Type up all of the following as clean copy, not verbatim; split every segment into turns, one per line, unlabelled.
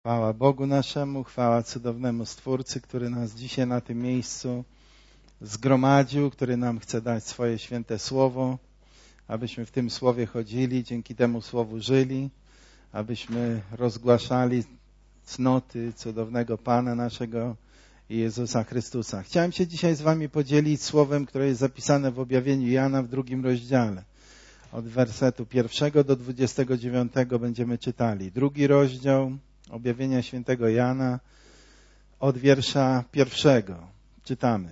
Chwała Bogu naszemu, chwała cudownemu Stwórcy, który nas dzisiaj na tym miejscu zgromadził, który nam chce dać swoje święte słowo, abyśmy w tym słowie chodzili, dzięki temu słowu żyli, abyśmy rozgłaszali cnoty cudownego Pana naszego Jezusa Chrystusa. Chciałem się dzisiaj z wami podzielić słowem, które jest zapisane w objawieniu Jana w 2 rozdziale. Od wersetu 1 do 29 będziemy czytali. 2 rozdział objawienia świętego Jana od wiersza 1. Czytamy.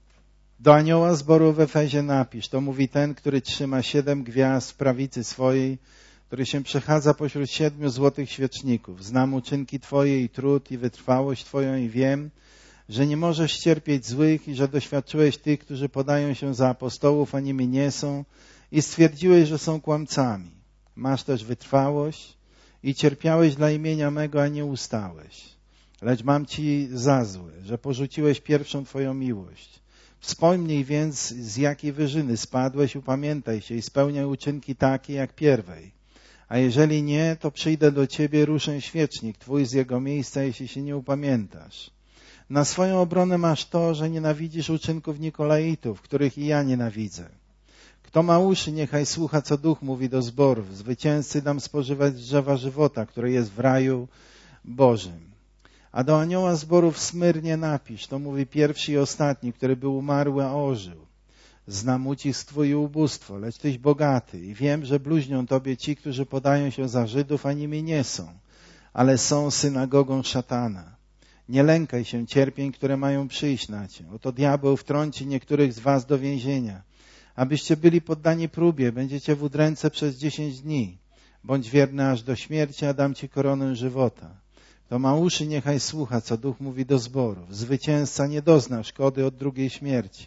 Do anioła zboru w Efezie napisz, to mówi ten, który trzyma 7 gwiazd w prawicy swojej, który się przechadza pośród 7 złotych świeczników. Znam uczynki Twoje i trud i wytrwałość Twoją i wiem, że nie możesz cierpieć złych i że doświadczyłeś tych, którzy podają się za apostołów, a nimi nie są i stwierdziłeś, że są kłamcami. Masz też wytrwałość i cierpiałeś dla imienia mego, a nie ustałeś. Lecz mam Ci za złe, że porzuciłeś pierwszą Twoją miłość. Wspomnij więc, z jakiej wyżyny spadłeś, upamiętaj się i spełniaj uczynki takie jak pierwej. A jeżeli nie, to przyjdę do Ciebie, ruszę świecznik Twój z jego miejsca, jeśli się nie upamiętasz. Na swoją obronę masz to, że nienawidzisz uczynków Nikolaitów, których i ja nienawidzę. Kto ma uszy, niechaj słucha, co Duch mówi do zborów. Zwycięzcy dam spożywać z drzewa żywota, które jest w raju Bożym. A do anioła zboru w Smyrnie napisz, to mówi pierwszy i ostatni, który był umarły, a ożył. Znam ucisk Twój i ubóstwo, lecz Tyś bogaty i wiem, że bluźnią Tobie ci, którzy podają się za Żydów, a nimi nie są, ale są synagogą szatana. Nie lękaj się cierpień, które mają przyjść na Cię. Oto diabeł wtrąci niektórych z Was do więzienia. Abyście byli poddani próbie, będziecie w udręce przez 10 dni. Bądź wierny aż do śmierci, a dam Ci koronę żywota. Kto ma uszy, niechaj słucha, co Duch mówi do zborów. Zwycięzca nie dozna szkody od drugiej śmierci.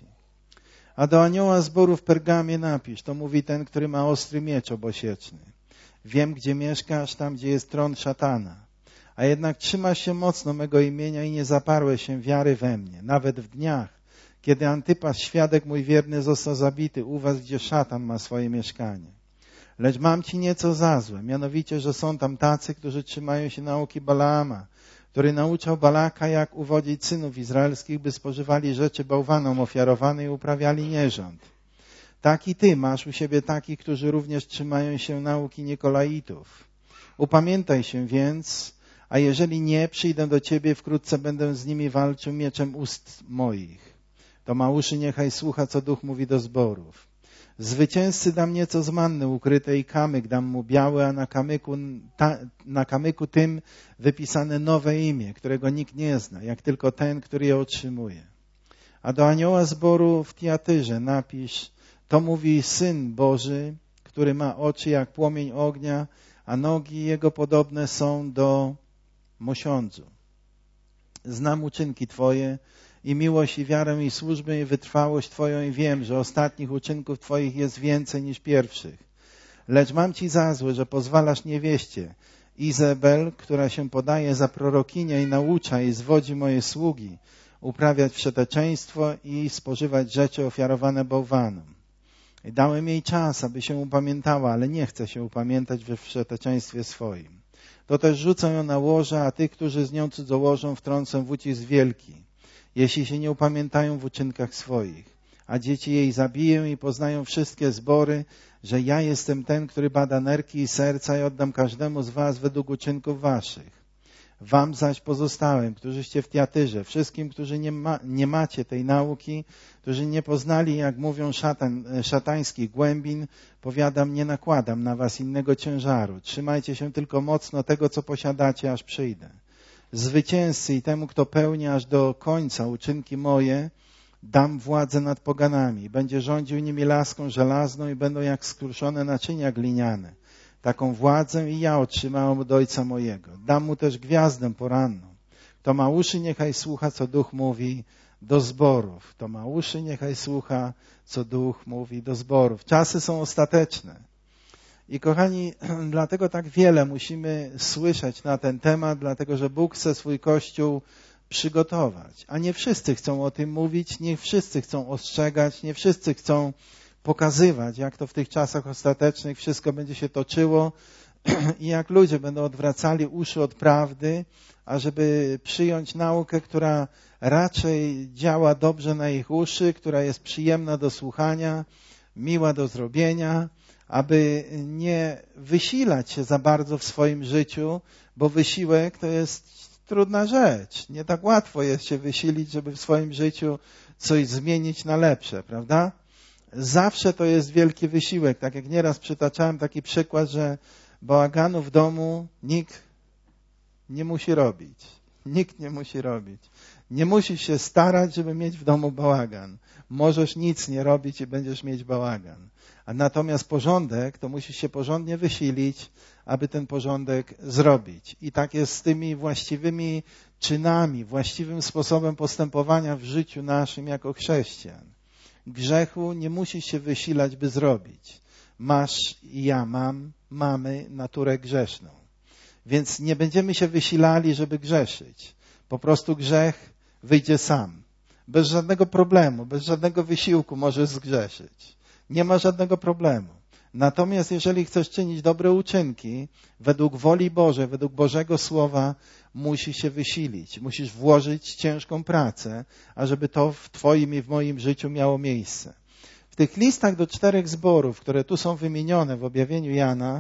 A do anioła zboru w Pergamie napisz, to mówi ten, który ma ostry miecz obosieczny. Wiem, gdzie mieszkasz, tam, gdzie jest tron szatana. A jednak trzymasz się mocno mego imienia i nie zaparłeś się wiary we mnie, nawet w dniach, kiedy Antypas, świadek mój wierny, został zabity u was, gdzie szatan ma swoje mieszkanie. Lecz mam ci nieco za złe, mianowicie, że są tam tacy, którzy trzymają się nauki Balaama, który nauczał Balaka, jak uwodzić synów izraelskich, by spożywali rzeczy bałwanom ofiarowane i uprawiali nierząd. Tak i ty masz u siebie takich, którzy również trzymają się nauki Nikolaitów. Upamiętaj się więc, a jeżeli nie, przyjdę do ciebie, wkrótce będę z nimi walczył mieczem ust moich. To ma uszy, niechaj słucha, co Duch mówi do zborów. Zwycięzcy dam nieco z manny ukryte i kamyk dam mu biały, a na kamyku tym wypisane nowe imię, którego nikt nie zna, jak tylko ten, który je otrzymuje. A do anioła zboru w Tiatyrze napisz, to mówi Syn Boży, który ma oczy jak płomień ognia, a nogi jego podobne są do mosiądzu. Znam uczynki Twoje i miłość i wiarę i służbę i wytrwałość Twoją i wiem, że ostatnich uczynków Twoich jest więcej niż pierwszych. Lecz mam Ci za złe, że pozwalasz niewieście Izabel, która się podaje za prorokinię i naucza i zwodzi moje sługi, uprawiać wszeteczeństwo i spożywać rzeczy ofiarowane bałwanom. I dałem jej czas, aby się upamiętała, ale nie chce się upamiętać we wszeteczeństwie swoim. To też rzucę ją na łoże, a tych, którzy z nią cudzołożą, wtrącę w ucisk wielki, jeśli się nie upamiętają w uczynkach swoich. A dzieci jej zabiję i poznają wszystkie zbory, że ja jestem ten, który bada nerki i serca i oddam każdemu z was według uczynków waszych. Wam zaś pozostałem, którzyście w Tiatyrze, wszystkim, którzy nie macie tej nauki, którzy nie poznali, jak mówią szatańskich głębin, powiadam, nie nakładam na was innego ciężaru. Trzymajcie się tylko mocno tego, co posiadacie, aż przyjdę. Zwycięzcy i temu, kto pełni aż do końca uczynki moje, dam władzę nad poganami. Będzie rządził nimi laską żelazną i będą jak skruszone naczynia gliniane. Taką władzę i ja otrzymałem od Ojca mojego. Dam mu też gwiazdę poranną. Kto ma uszy, niechaj słucha, co Duch mówi do zborów. Kto ma uszy, niechaj słucha, co Duch mówi do zborów. Czasy są ostateczne. I kochani, dlatego tak wiele musimy słyszeć na ten temat, dlatego że Bóg chce swój Kościół przygotować. A nie wszyscy chcą o tym mówić, nie wszyscy chcą ostrzegać, nie wszyscy chcą pokazywać, jak to w tych czasach ostatecznych wszystko będzie się toczyło, i jak ludzie będą odwracali uszy od prawdy, ażeby przyjąć naukę, która raczej działa dobrze na ich uszy, która jest przyjemna do słuchania, miła do zrobienia, aby nie wysilać się za bardzo w swoim życiu, bo wysiłek to jest trudna rzecz. Nie tak łatwo jest się wysilić, żeby w swoim życiu coś zmienić na lepsze, prawda? Zawsze to jest wielki wysiłek. Tak jak nieraz przytaczałem taki przykład, że bałaganu w domu nikt nie musi robić. Nikt nie musi robić. Nie musisz się starać, żeby mieć w domu bałagan. Możesz nic nie robić i będziesz mieć bałagan. A natomiast porządek, to musisz się porządnie wysilić, aby ten porządek zrobić. I tak jest z tymi właściwymi czynami, właściwym sposobem postępowania w życiu naszym jako chrześcijan. Grzechu nie musisz się wysilać, by zrobić. Masz i ja mamy naturę grzeszną. Więc nie będziemy się wysilali, żeby grzeszyć. Po prostu grzech wyjdzie sam. Bez żadnego problemu, bez żadnego wysiłku możesz zgrzeszyć. Nie ma żadnego problemu. Natomiast jeżeli chcesz czynić dobre uczynki, według woli Bożej, według Bożego Słowa, musisz się wysilić. Musisz włożyć ciężką pracę, ażeby to w Twoim i w moim życiu miało miejsce. W tych listach do 4 zborów, które tu są wymienione w objawieniu Jana,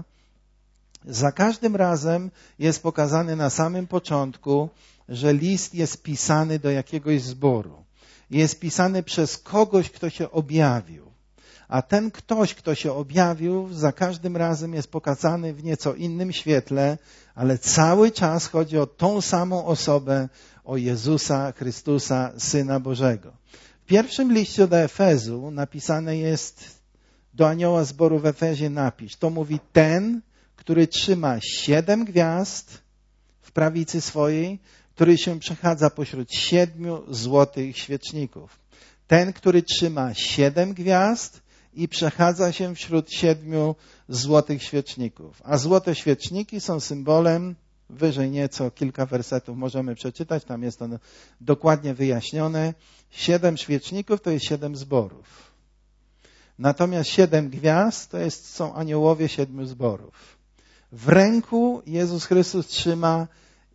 za każdym razem jest pokazane na samym początku, że list jest pisany do jakiegoś zboru. Jest pisany przez kogoś, kto się objawił. A ten ktoś, kto się objawił, za każdym razem jest pokazany w nieco innym świetle, ale cały czas chodzi o tą samą osobę, o Jezusa Chrystusa, Syna Bożego. W pierwszym liście do Efezu napisane jest do anioła zboru w Efezie napisz. To mówi ten, który trzyma 7 gwiazd w prawicy swojej, który się przechadza pośród 7 złotych świeczników. Ten, który trzyma 7 gwiazd i przechadza się wśród 7 złotych świeczników. A złote świeczniki są symbolem, wyżej nieco kilka wersetów możemy przeczytać, tam jest to dokładnie wyjaśnione. 7 świeczników to jest 7 zborów. Natomiast 7 gwiazd to są aniołowie 7 zborów. W ręku Jezus Chrystus trzyma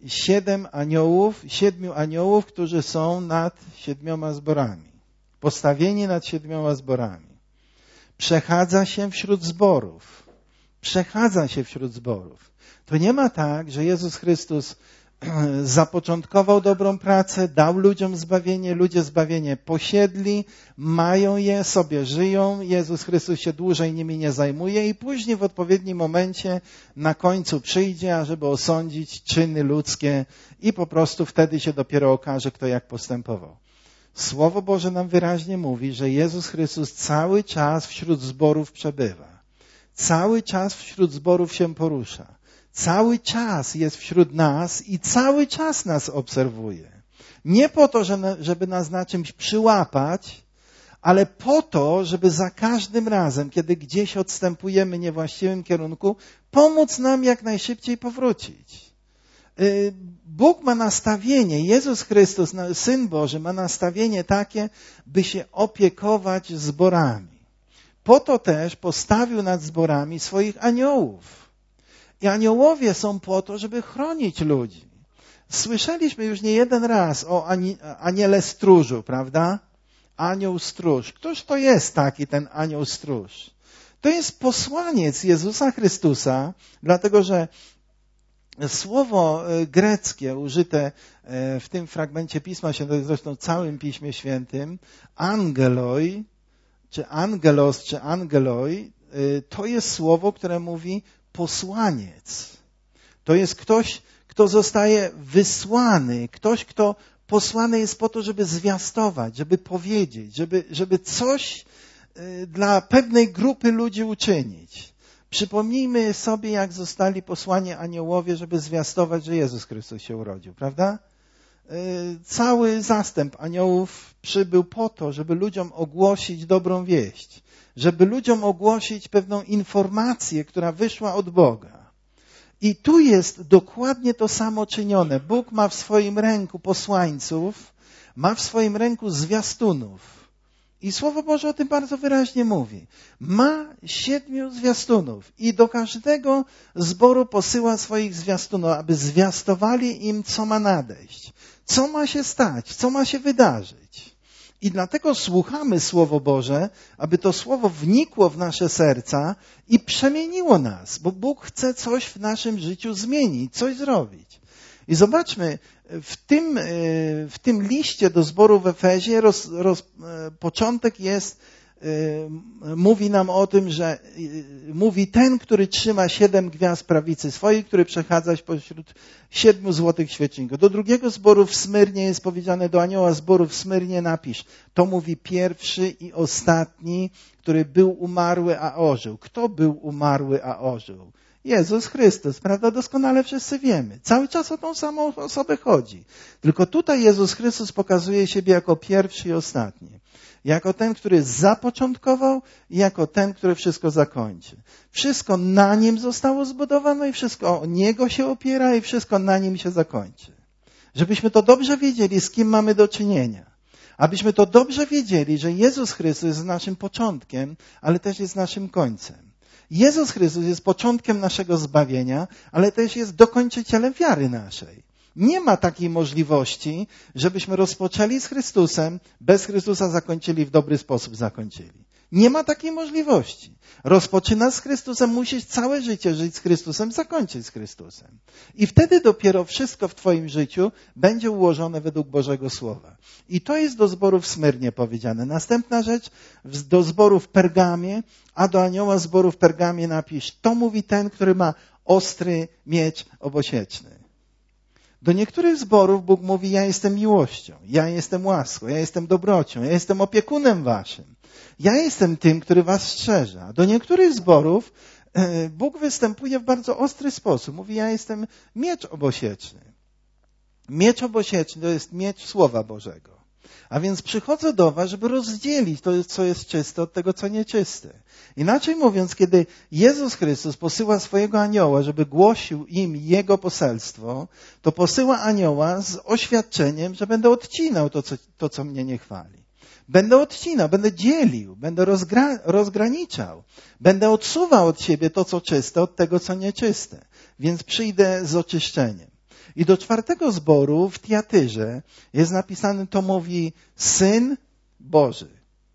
7 aniołów, którzy są nad 7 zborami. Postawieni nad 7 zborami. Przechadza się wśród zborów. Przechadza się wśród zborów. To nie ma tak, że Jezus Chrystus zapoczątkował dobrą pracę, dał ludziom zbawienie, ludzie zbawienie posiedli, mają je, sobie żyją, Jezus Chrystus się dłużej nimi nie zajmuje i później w odpowiednim momencie na końcu przyjdzie, ażeby osądzić czyny ludzkie i po prostu wtedy się dopiero okaże, kto jak postępował. Słowo Boże nam wyraźnie mówi, że Jezus Chrystus cały czas wśród zborów przebywa. Cały czas wśród zborów się porusza. Cały czas jest wśród nas i cały czas nas obserwuje. Nie po to, żeby nas na czymś przyłapać, ale po to, żeby za każdym razem, kiedy gdzieś odstępujemy w niewłaściwym kierunku, pomóc nam jak najszybciej powrócić. Bóg ma nastawienie, Jezus Chrystus, Syn Boży, ma nastawienie takie, by się opiekować zborami. Po to też postawił nad zborami swoich aniołów. I aniołowie są po to, żeby chronić ludzi. Słyszeliśmy już nie jeden raz o aniele stróżu, prawda? Anioł stróż. Któż to jest taki ten anioł stróż? To jest posłaniec Jezusa Chrystusa, dlatego że słowo greckie użyte w tym fragmencie Pisma Świętego, zresztą w całym Piśmie Świętym, angeloi, czy angelos, czy angeloi, to jest słowo, które mówi posłaniec. To jest ktoś, kto zostaje wysłany, ktoś, kto posłany jest po to, żeby zwiastować, żeby powiedzieć, żeby coś dla pewnej grupy ludzi uczynić. Przypomnijmy sobie, jak zostali posłani aniołowie, żeby zwiastować, że Jezus Chrystus się urodził, prawda? Cały zastęp aniołów przybył po to, żeby ludziom ogłosić dobrą wieść, żeby ludziom ogłosić pewną informację, która wyszła od Boga. I tu jest dokładnie to samo czynione. Bóg ma w swoim ręku posłańców, ma w swoim ręku zwiastunów. I Słowo Boże o tym bardzo wyraźnie mówi. Ma 7 zwiastunów i do każdego zboru posyła swoich zwiastunów, aby zwiastowali im, co ma nadejść, co ma się stać, co ma się wydarzyć. I dlatego słuchamy Słowo Boże, aby to Słowo wnikło w nasze serca i przemieniło nas, bo Bóg chce coś w naszym życiu zmienić, coś zrobić. I zobaczmy, w tym liście do zboru w Efezie początek jest, mówi nam o tym, że mówi ten, który trzyma 7 gwiazd prawicy swojej, który przechadza się pośród 7 złotych świeczników. Do drugiego zboru w Smyrnie jest powiedziane, do anioła zboru w Smyrnie napisz. To mówi pierwszy i ostatni, który był umarły, a ożył. Kto był umarły, a ożył? Jezus Chrystus, prawda? Doskonale wszyscy wiemy. Cały czas o tą samą osobę chodzi. Tylko tutaj Jezus Chrystus pokazuje siebie jako pierwszy i ostatni. Jako ten, który zapoczątkował i jako ten, który wszystko zakończy. Wszystko na Nim zostało zbudowane i wszystko o Niego się opiera i wszystko na Nim się zakończy. Żebyśmy to dobrze wiedzieli, z kim mamy do czynienia. Abyśmy to dobrze wiedzieli, że Jezus Chrystus jest naszym początkiem, ale też jest naszym końcem. Jezus Chrystus jest początkiem naszego zbawienia, ale też jest dokończycielem wiary naszej. Nie ma takiej możliwości, żebyśmy rozpoczęli z Chrystusem, bez Chrystusa zakończyli w dobry sposób zakończyli. Nie ma takiej możliwości. Rozpoczynasz z Chrystusem, musisz całe życie żyć z Chrystusem, zakończyć z Chrystusem. I wtedy dopiero wszystko w twoim życiu będzie ułożone według Bożego Słowa. I to jest do zboru w Smyrnie powiedziane. Następna rzecz, do zboru w Pergamie, a do anioła zboru w Pergamie napisz, to mówi ten, który ma ostry miecz obosieczny. Do niektórych zborów Bóg mówi, ja jestem miłością, ja jestem łaską, ja jestem dobrocią, ja jestem opiekunem waszym. Ja jestem tym, który was strzeże. A do niektórych zborów Bóg występuje w bardzo ostry sposób. Mówi, ja jestem miecz obosieczny. Miecz obosieczny to jest miecz Słowa Bożego. A więc przychodzę do was, żeby rozdzielić to, co jest czyste, od tego, co nieczyste. Inaczej mówiąc, kiedy Jezus Chrystus posyła swojego anioła, żeby głosił im Jego poselstwo, to posyła anioła z oświadczeniem, że będę odcinał to, co mnie nie chwali. Będę odcinał, będę dzielił, będę rozgraniczał. Będę odsuwał od siebie to, co czyste, od tego, co nieczyste. Więc przyjdę z oczyszczeniem. I do 4 zboru w Tiatyrze jest napisane, to mówi Syn Boży,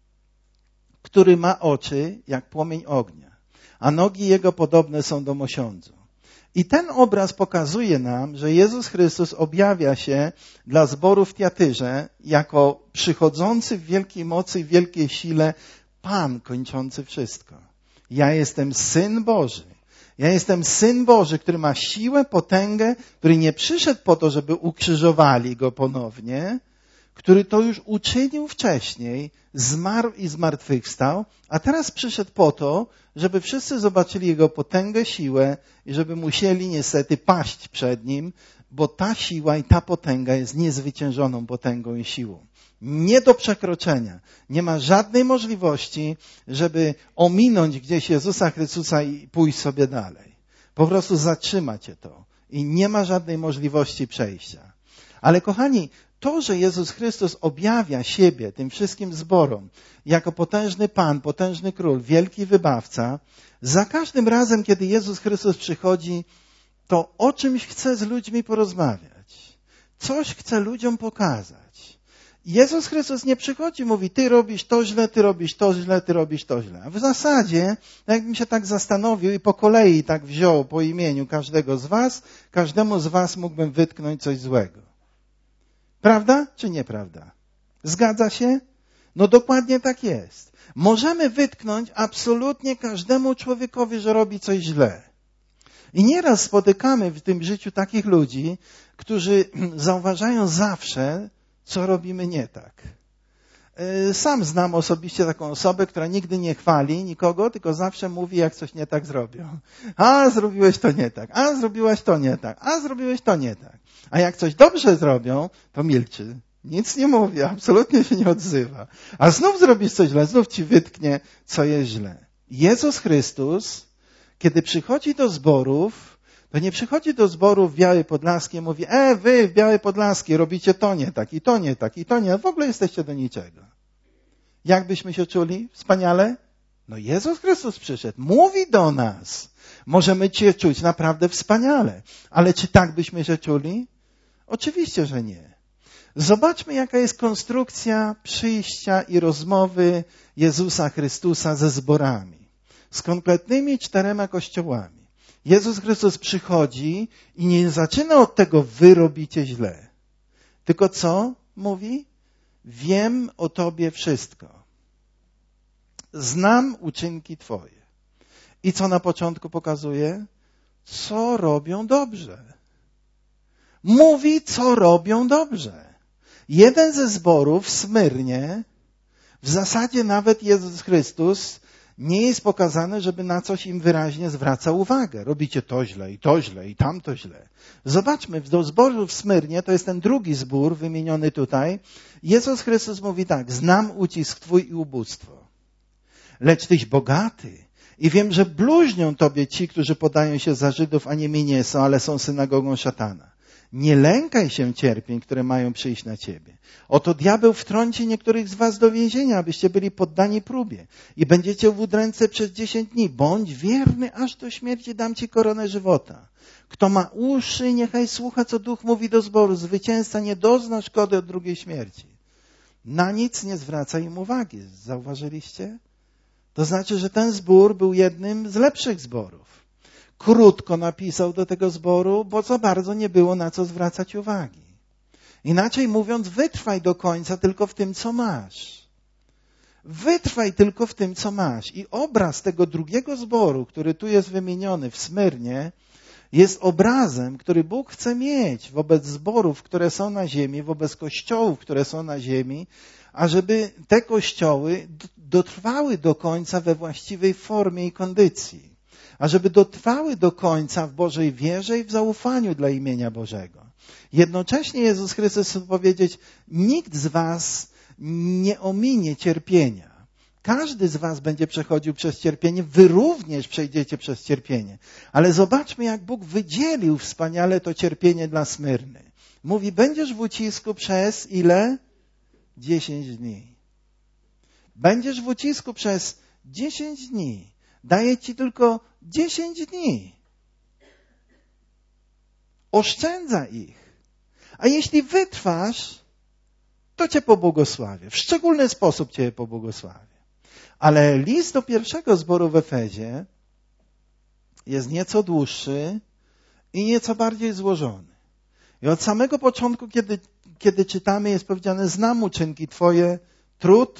który ma oczy jak płomień ognia, a nogi Jego podobne są do mosiądzu. I ten obraz pokazuje nam, że Jezus Chrystus objawia się dla zboru w Tiatyrze jako przychodzący w wielkiej mocy i wielkiej sile Pan kończący wszystko. Ja jestem Syn Boży. Ja jestem Syn Boży, który ma siłę, potęgę, który nie przyszedł po to, żeby ukrzyżowali Go ponownie, który to już uczynił wcześniej, zmarł i zmartwychwstał, a teraz przyszedł po to, żeby wszyscy zobaczyli Jego potęgę, siłę i żeby musieli niestety paść przed Nim, bo ta siła i ta potęga jest niezwyciężoną potęgą i siłą. Nie do przekroczenia. Nie ma żadnej możliwości, żeby ominąć gdzieś Jezusa Chrystusa i pójść sobie dalej. Po prostu zatrzyma cię to. I nie ma żadnej możliwości przejścia. Ale kochani, to, że Jezus Chrystus objawia siebie tym wszystkim zborom jako potężny Pan, potężny Król, wielki wybawca, za każdym razem, kiedy Jezus Chrystus przychodzi, to o czymś chce z ludźmi porozmawiać. Coś chce ludziom pokazać. Jezus Chrystus nie przychodzi i mówi, ty robisz to źle, ty robisz to źle, ty robisz to źle. A w zasadzie, jakbym się tak zastanowił i po kolei tak wziął po imieniu każdego z was, każdemu z was mógłbym wytknąć coś złego. Prawda czy nieprawda? Zgadza się? No dokładnie tak jest. Możemy wytknąć absolutnie każdemu człowiekowi, że robi coś źle. I nieraz spotykamy w tym życiu takich ludzi, którzy zauważają zawsze, co robimy nie tak. Sam znam osobiście taką osobę, która nigdy nie chwali nikogo, tylko zawsze mówi, jak coś nie tak zrobią. A, zrobiłeś to nie tak. A, zrobiłaś to nie tak. A, zrobiłeś to nie tak. A jak coś dobrze zrobią, to milczy. Nic nie mówi, absolutnie się nie odzywa. A znów zrobisz coś źle, znów ci wytknie, co jest źle. Jezus Chrystus, kiedy przychodzi do zborów, to nie przychodzi do zboru w Białej Podlaskiej i mówi, wy w Białej Podlaskiej robicie to nie tak, i to nie tak, i to nie, w ogóle jesteście do niczego. Jak byśmy się czuli? Wspaniale? No Jezus Chrystus przyszedł, mówi do nas. Możemy się czuć naprawdę wspaniale. Ale czy tak byśmy się czuli? Oczywiście, że nie. Zobaczmy, jaka jest konstrukcja przyjścia i rozmowy Jezusa Chrystusa ze zborami. Z konkretnymi 4 kościołami. Jezus Chrystus przychodzi i nie zaczyna od tego, wy robicie źle. Tylko co mówi? Wiem o tobie wszystko. Znam uczynki twoje. I co na początku pokazuje? Co robią dobrze. Mówi, co robią dobrze. Jeden ze zborów w Smyrnie, w zasadzie nawet Jezus Chrystus nie jest pokazany, żeby na coś im wyraźnie zwracał uwagę. Robicie to źle, i tamto źle. Zobaczmy, do zboru w Smyrnie, to jest ten drugi zbór wymieniony tutaj, Jezus Chrystus mówi tak, znam ucisk twój i ubóstwo, lecz tyś bogaty i wiem, że bluźnią tobie ci, którzy podają się za Żydów, a nimi nie są, ale są synagogą szatana. Nie lękaj się cierpień, które mają przyjść na ciebie. Oto diabeł wtrąci niektórych z was do więzienia, abyście byli poddani próbie i będziecie w udręce przez 10 dni. Bądź wierny, aż do śmierci dam ci koronę żywota. Kto ma uszy, niechaj słucha, co Duch mówi do zboru. Zwycięzca nie dozna szkody od drugiej śmierci. Na nic nie zwraca im uwagi. Zauważyliście? To znaczy, że ten zbór był jednym z lepszych zborów. Krótko napisał do tego zboru, bo za bardzo nie było na co zwracać uwagi. Inaczej mówiąc, wytrwaj do końca tylko w tym, co masz. Wytrwaj tylko w tym, co masz. I obraz tego drugiego zboru, który tu jest wymieniony w Smyrnie, jest obrazem, który Bóg chce mieć wobec zborów, które są na ziemi, wobec kościołów, które są na ziemi, ażeby te kościoły dotrwały do końca we właściwej formie i kondycji. Ażeby dotrwały do końca w Bożej wierze i w zaufaniu dla imienia Bożego. Jednocześnie Jezus Chrystus chce powiedzieć, nikt z was nie ominie cierpienia. Każdy z was będzie przechodził przez cierpienie, wy również przejdziecie przez cierpienie. Ale zobaczmy, jak Bóg wydzielił wspaniale to cierpienie dla Smyrny. Mówi, będziesz w ucisku przez ile? 10 dni. Będziesz w ucisku przez 10 dni. Daję ci tylko 10 dni. Oszczędza ich. A jeśli wytrwasz, to cię pobłogosławię. W szczególny sposób cię pobłogosławię. Ale list do pierwszego zboru w Efezie jest nieco dłuższy i nieco bardziej złożony. I od samego początku, kiedy czytamy, jest powiedziane, znam uczynki twoje, trud,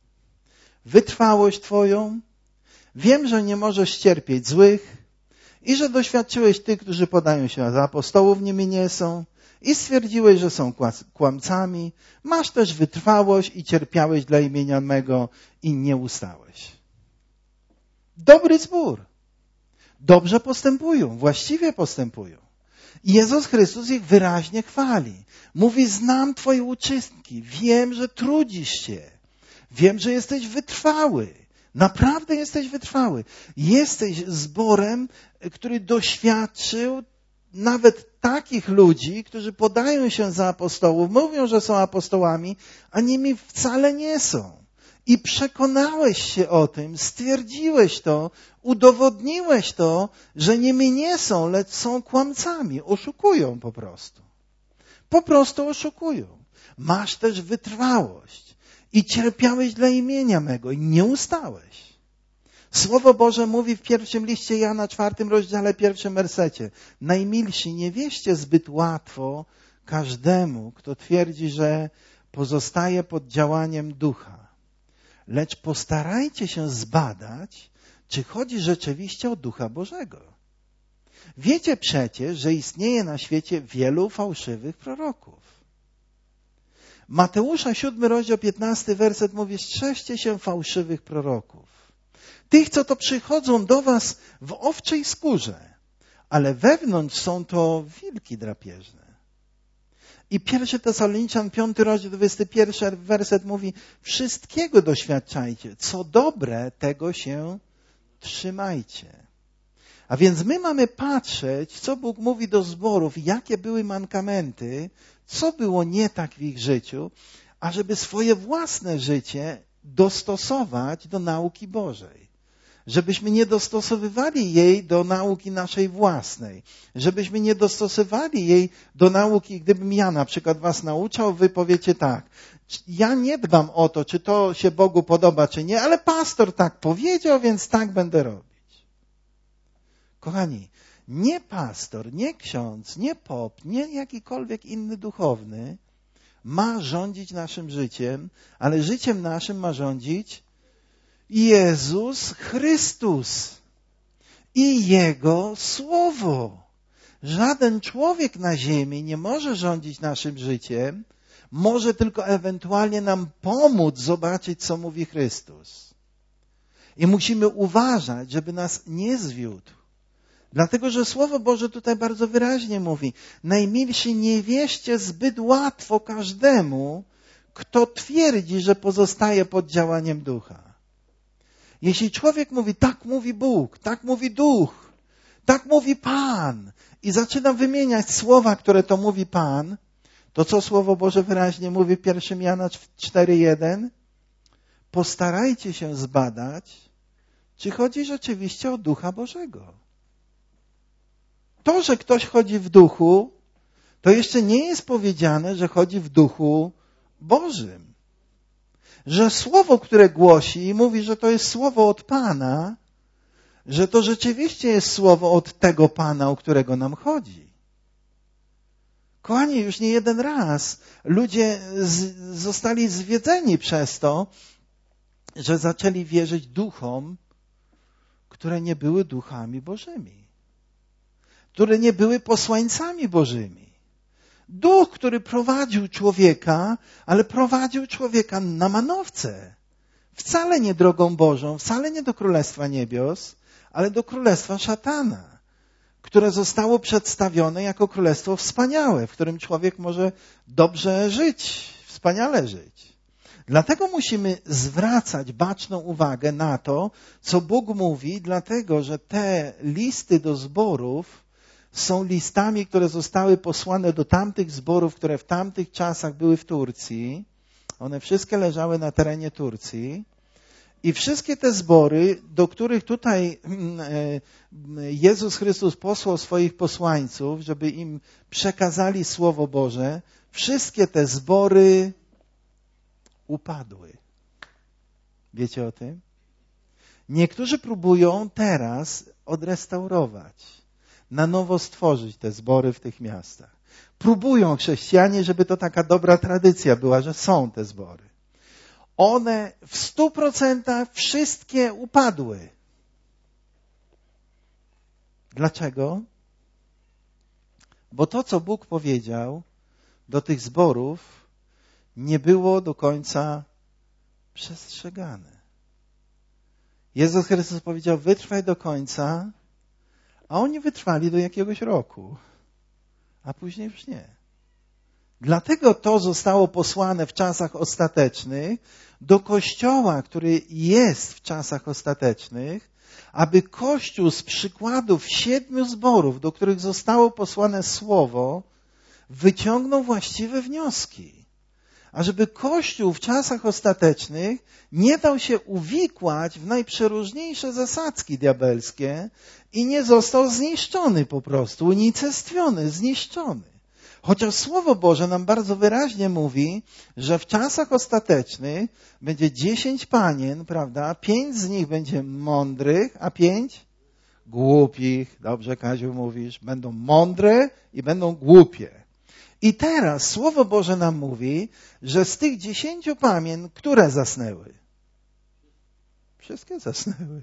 wytrwałość twoją, wiem, że nie możesz cierpieć złych i że doświadczyłeś tych, którzy podają się za apostołów, nimi nie są i stwierdziłeś, że są kłamcami. Masz też wytrwałość i cierpiałeś dla imienia mego i nie ustałeś. Dobry zbór. Dobrze postępują, właściwie postępują. I Jezus Chrystus ich wyraźnie chwali. Mówi, znam twoje uczynki, wiem, że trudzisz się, wiem, że jesteś wytrwały. Naprawdę jesteś wytrwały. Jesteś zborem, który doświadczył nawet takich ludzi, którzy podają się za apostołów, mówią, że są apostołami, a nimi wcale nie są. I przekonałeś się o tym, stwierdziłeś to, udowodniłeś to, że nimi nie są, lecz są kłamcami. Oszukują po prostu. Po prostu oszukują. Masz też wytrwałość. I cierpiałeś dla imienia mego i nie ustałeś. Słowo Boże mówi w pierwszym liście Jana, 4 rozdziale, 1 wersecie. Najmilsi, nie wierzcie zbyt łatwo każdemu, kto twierdzi, że pozostaje pod działaniem ducha. Lecz postarajcie się zbadać, czy chodzi rzeczywiście o Ducha Bożego. Wiecie przecież, że istnieje na świecie wielu fałszywych proroków. Mateusza 7 rozdział 15 werset mówi, strzeżcie się fałszywych proroków. Tych, co to przychodzą do was w owczej skórze, ale wewnątrz są to wilki drapieżne. I 1 Tesaloniczan 5 rozdział 21 werset mówi, wszystkiego doświadczajcie, co dobre, tego się trzymajcie. A więc my mamy patrzeć, co Bóg mówi do zborów, jakie były mankamenty, co było nie tak w ich życiu, ażeby swoje własne życie dostosować do nauki Bożej. Żebyśmy nie dostosowywali jej do nauki naszej własnej. Żebyśmy nie dostosowali jej do nauki, gdybym ja na przykład was nauczał, wy powiecie tak, ja nie dbam o to, czy to się Bogu podoba, czy nie, ale pastor tak powiedział, więc tak będę robić. Kochani, nie pastor, nie ksiądz, nie pop, nie jakikolwiek inny duchowny ma rządzić naszym życiem, ale życiem naszym ma rządzić Jezus Chrystus i Jego Słowo. Żaden człowiek na ziemi nie może rządzić naszym życiem, może tylko ewentualnie nam pomóc zobaczyć, co mówi Chrystus. I musimy uważać, żeby nas nie zwiódł. Dlatego, że Słowo Boże tutaj bardzo wyraźnie mówi, najmilsi, nie wierzcie zbyt łatwo każdemu, kto twierdzi, że pozostaje pod działaniem Ducha. Jeśli człowiek mówi, tak mówi Bóg, tak mówi Duch, tak mówi Pan i zaczyna wymieniać słowa, które to mówi Pan, to co Słowo Boże wyraźnie mówi w 1 Jana 4:1? Postarajcie się zbadać, czy chodzi rzeczywiście o Ducha Bożego. To, że ktoś chodzi w duchu, to jeszcze nie jest powiedziane, że chodzi w duchu Bożym. Że słowo, które głosi i mówi, że to jest słowo od Pana, że to rzeczywiście jest słowo od tego Pana, o którego nam chodzi. Kochani, już nie jeden raz ludzie zostali zwiedzeni przez to, że zaczęli wierzyć duchom, które nie były duchami Bożymi, które nie były posłańcami Bożymi. Duch, który prowadził człowieka, ale prowadził człowieka na manowce. Wcale nie drogą Bożą, wcale nie do Królestwa Niebios, ale do Królestwa Szatana, które zostało przedstawione jako Królestwo wspaniałe, w którym człowiek może dobrze żyć, wspaniale żyć. Dlatego musimy zwracać baczną uwagę na to, co Bóg mówi, dlatego że te listy do zborów są listami, które zostały posłane do tamtych zborów, które w tamtych czasach były w Turcji. One wszystkie leżały na terenie Turcji. I wszystkie te zbory, do których tutaj Jezus Chrystus posłał swoich posłańców, żeby im przekazali Słowo Boże, wszystkie te zbory upadły. Wiecie o tym? Niektórzy próbują teraz odrestaurować, na nowo stworzyć te zbory w tych miastach. Próbują chrześcijanie, żeby to taka dobra tradycja była, że są te zbory. One w 100% wszystkie upadły. Dlaczego? Bo to, co Bóg powiedział do tych zborów, nie było do końca przestrzegane. Jezus Chrystus powiedział, wytrwaj do końca, a oni wytrwali do jakiegoś roku, a później już nie. Dlatego to zostało posłane w czasach ostatecznych do Kościoła, który jest w czasach ostatecznych, aby Kościół z przykładów 7 zborów, do których zostało posłane Słowo, wyciągnął właściwe wnioski. A żeby Kościół w czasach ostatecznych nie dał się uwikłać w najprzeróżniejsze zasadzki diabelskie i nie został zniszczony po prostu, unicestwiony, zniszczony. Chociaż Słowo Boże nam bardzo wyraźnie mówi, że w czasach ostatecznych będzie 10 panien, prawda? 5 z nich będzie mądrych, a 5 głupich. Dobrze, Kaziu, mówisz. Będą mądre i będą głupie. I teraz Słowo Boże nam mówi, że z tych 10 panien, które zasnęły? Wszystkie zasnęły.